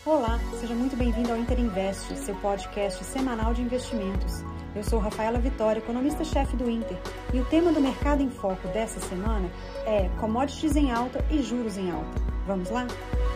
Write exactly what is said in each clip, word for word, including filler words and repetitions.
Olá, seja muito bem-vindo ao Inter Invest, seu podcast semanal de investimentos. Eu sou Rafaela Vitória, economista-chefe do Inter, e o tema do Mercado em Foco dessa semana é commodities em alta e juros em alta. Vamos lá?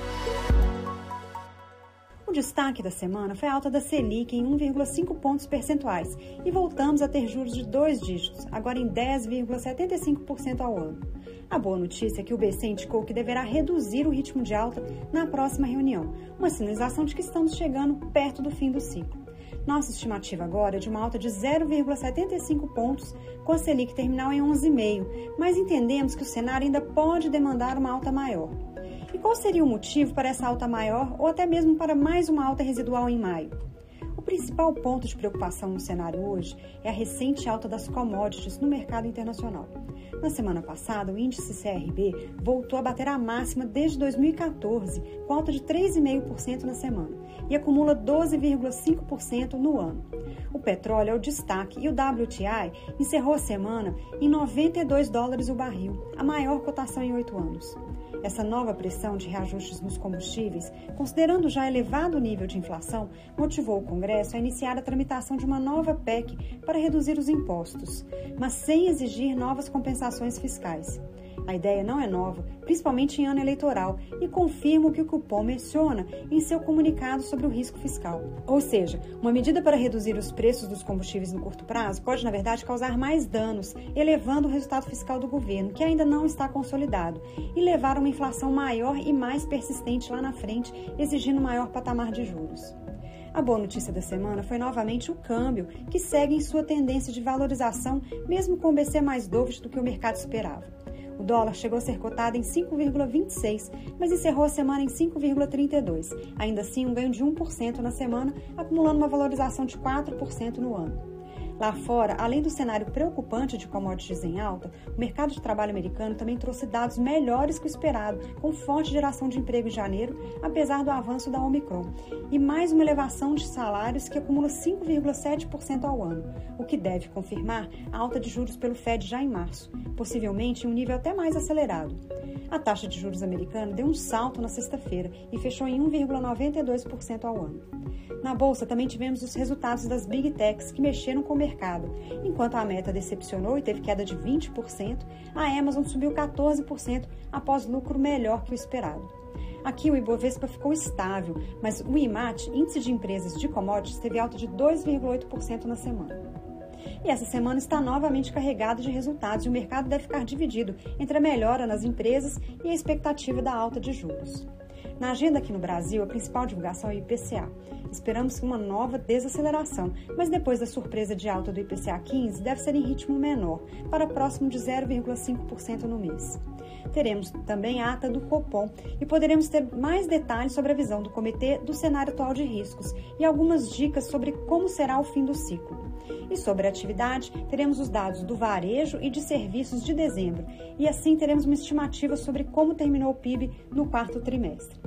O destaque da semana foi a alta da Selic em um vírgula cinco pontos percentuais e voltamos a ter juros de dois dígitos, agora em dez vírgula setenta e cinco por cento ao ano. A boa notícia é que o B C indicou que deverá reduzir o ritmo de alta na próxima reunião, uma sinalização de que estamos chegando perto do fim do ciclo. Nossa estimativa agora é de uma alta de zero vírgula setenta e cinco pontos, com a Selic terminal em onze vírgula cinco, mas entendemos que o cenário ainda pode demandar uma alta maior. E qual seria o motivo para essa alta maior ou até mesmo para mais uma alta residual em maio? O principal ponto de preocupação no cenário hoje é a recente alta das commodities no mercado internacional. Na semana passada, o índice C R B voltou a bater a máxima desde dois mil e quatorze, com alta de três vírgula cinco por cento na semana, e acumula doze vírgula cinco por cento no ano. O petróleo é o destaque e o W T I encerrou a semana em noventa e dois dólares o barril, a maior cotação em oito anos. Essa nova pressão de reajustes nos combustíveis, considerando já elevado nível de inflação, motivou o Congresso a iniciar a tramitação de uma nova P E C para reduzir os impostos, mas sem exigir novas compensações fiscais. A ideia não é nova, principalmente em ano eleitoral, e confirma o que o cupom menciona em seu comunicado sobre o risco fiscal. Ou seja, uma medida para reduzir os preços dos combustíveis no curto prazo pode, na verdade, causar mais danos, elevando o resultado fiscal do governo, que ainda não está consolidado, e levar a uma inflação maior e mais persistente lá na frente, exigindo maior patamar de juros. A boa notícia da semana foi novamente o câmbio, que segue em sua tendência de valorização, mesmo com o B C mais dovish do que o mercado esperava. O dólar chegou a ser cotado em cinco vírgula vinte e seis, mas encerrou a semana em cinco vírgula trinta e dois. Ainda assim, um ganho de um por cento na semana, acumulando uma valorização de quatro por cento no ano. Lá fora, além do cenário preocupante de commodities em alta, o mercado de trabalho americano também trouxe dados melhores que o esperado, com forte geração de emprego em janeiro, apesar do avanço da Omicron, e mais uma elevação de salários que acumula cinco vírgula sete por cento ao ano, o que deve confirmar a alta de juros pelo Fed já em março, possivelmente em um nível até mais acelerado. A taxa de juros americana deu um salto na sexta-feira e fechou em um vírgula noventa e dois por cento ao ano. Na Bolsa também tivemos os resultados das Big Techs que mexeram com o mercado. Enquanto a Meta decepcionou e teve queda de vinte por cento, a Amazon subiu quatorze por cento após lucro melhor que o esperado. Aqui o Ibovespa ficou estável, mas o I M A T, índice de empresas de commodities, teve alta de dois vírgula oito por cento na semana. E essa semana está novamente carregada de resultados e o mercado deve ficar dividido entre a melhora nas empresas e a expectativa da alta de juros. Na agenda aqui no Brasil, a principal divulgação é o I P C A. Esperamos uma nova desaceleração, mas depois da surpresa de alta do I P C A quinze, deve ser em ritmo menor, para próximo de zero vírgula cinco por cento no mês. Teremos também a ata do Copom e poderemos ter mais detalhes sobre a visão do comitê do cenário atual de riscos e algumas dicas sobre como será o fim do ciclo. E sobre a atividade, teremos os dados do varejo e de serviços de dezembro, e assim teremos uma estimativa sobre como terminou o P I B no quarto trimestre.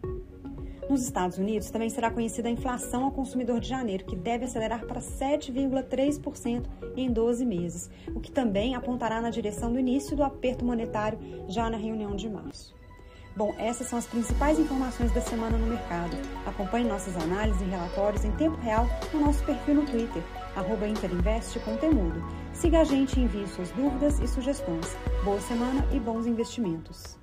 Nos Estados Unidos, também será conhecida a inflação ao consumidor de janeiro, que deve acelerar para sete vírgula três por cento em doze meses, o que também apontará na direção do início do aperto monetário já na reunião de março. Bom, essas são as principais informações da semana no mercado. Acompanhe nossas análises e relatórios em tempo real no nosso perfil no Twitter, arroba Interinvest com Temudo. Siga a gente e envie suas dúvidas e sugestões. Boa semana e bons investimentos!